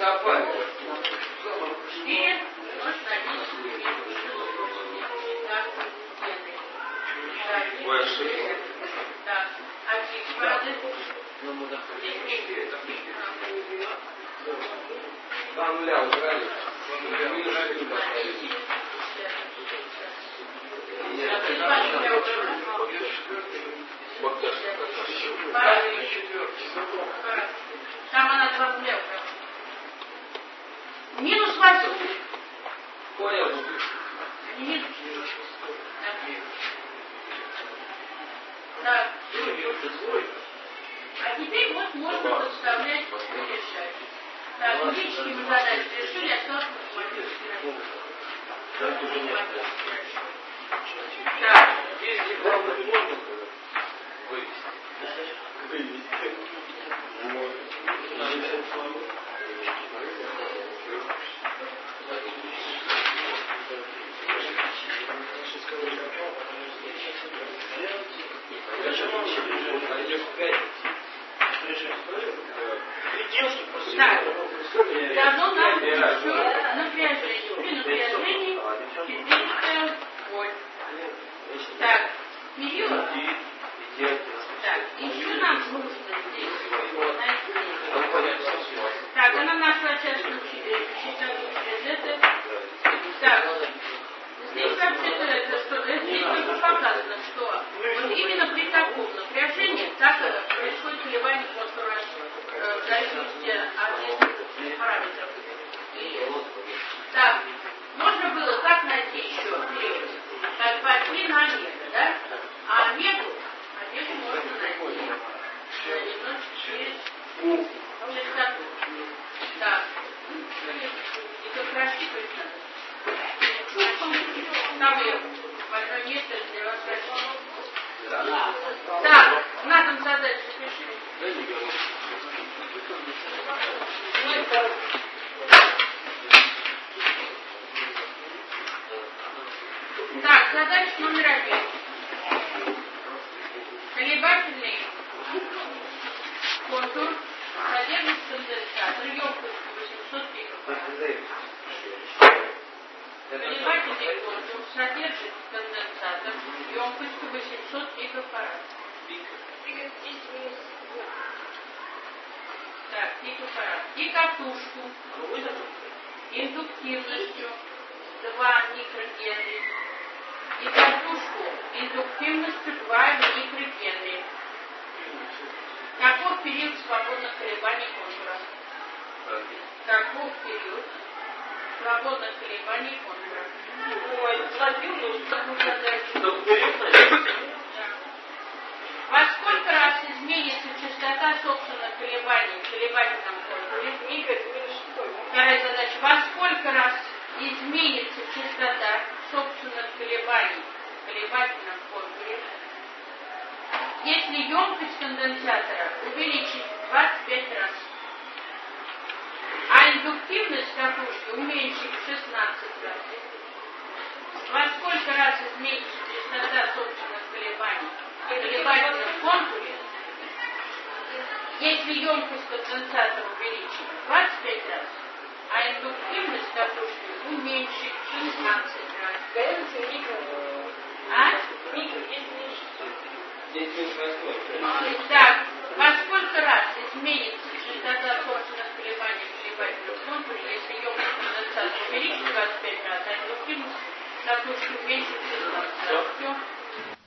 Там она 2 рубля. Минус 8. Понял. Минус. Так. А теперь вот можно подставлять и решать. Так, лички мы задачи решили, осталось математический. Так. Если главное можно вывести. Так, дано нам еще напряжение. При напряжении 400 вольт. Так, период. Так, еще нам нужно здесь найти. Так, она нашла частную частоту через это. Так, здесь вообще-то это что? Здесь только показано, что вот именно при таком напряжении так происходит колебание контура в зависимости от нескольких параметров. Так, можно было как найти еще период? Как пошли на омега, да? А омегу можно найти через частоту. Так. И как рассчитывать надо. Там ее большое место для вас рассчитывать. Так, на там задачу запиши. Так, задача номер 1. Колебательный контур содержит конденсатор емкостью 800 пиков. Колебательный контур содержит конденсатор емкостью 800 пикофарад. Так, пикофарад. И катушку индуктивностью 2 микрогенри. И катушку индуктивностью 2 микрогенри. Каков период свободных колебаний контура? Каков период свободных колебаний контура? Во сколько раз изменится частота собственных колебаний в колебательном контуре? Вторая задача. Во сколько раз изменится частота собственных колебаний в колебательном контуре, если емкость конденсатора увеличить 25 раз, а индуктивность катушки уменьшить в 16 раз? Во сколько раз изменится частота собственных колебаний в колебательном контуре, если емкость конденсатора увеличить 25 раз, а индуктивность катушки уменьшить в 16 раз? А? Здесь Да,